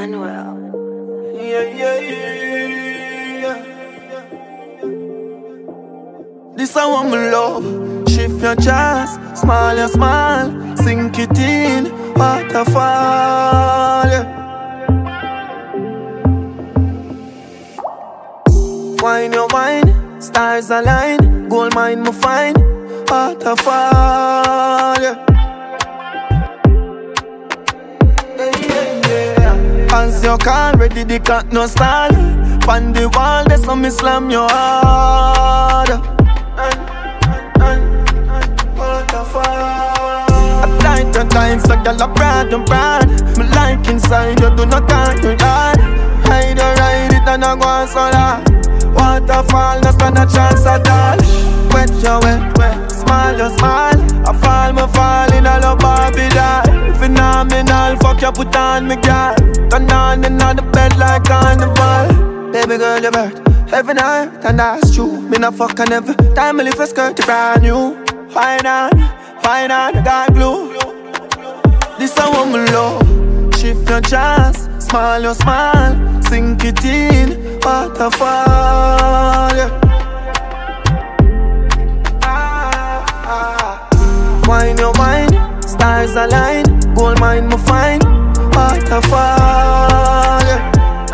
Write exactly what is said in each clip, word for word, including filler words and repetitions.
Manuel. Yeah, yeah, yeah. This I want my love. Shift your chest, smile your smile, sink it in, waterfall. Yeah. Wine your wine, stars align, gold mine me find, waterfall. Yeah. As you call, ready the cut, no stall. Pan the wall, there's some slam your hard. I tight the time, so girl I brand and brand. Me like inside, you do not turn your yard. Ride or ride it and I go on so hard. Waterfall, no stand a chance at all. Wet you wet, wet, smile you smile. I fall, me fall in a love Barbie doll. Phenomenal, fuck you put on me girl. Turn on in on the bed like carnival. Baby girl, you bird, every night, and that's true. Me not fuck and every time I lift a skirt, you brand new. Fine on, fine on, dark blue. This a woman love. Shift your chance, smile your smile, sink it in, waterfall. Yeah. Ah, ah. Wine your wine, stars align, gold mine me find, waterfall. Yeah.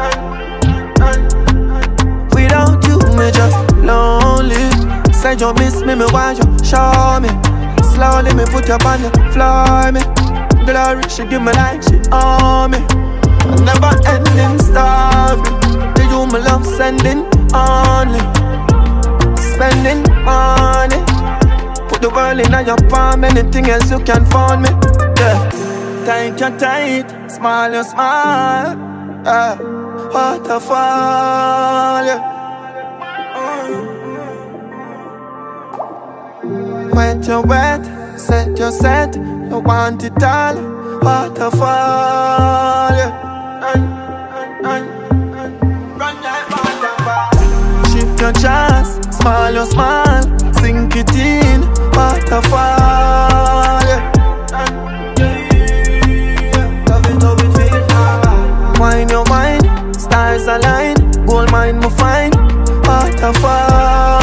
Without you, me just lonely. Said you miss me, me want you show me. Slowly me put you on the floor, me. Glory, she give me like she owe me. A never ending story. To you my love sending only. Spending money. Put the world in your palm. Anything else you can find me. Yeah. Tight you tight, smile you smile. Yeah. Waterfall, yeah. Mm. Wet you wet, set you set. You want it all, waterfall, yeah. Run, run, run, run like waterfall. Shift your chance, smile your smile, sink it in, waterfall, yeah. Love it, love it, feel hard. Wine your wine, stars align, gold mine me find, waterfall.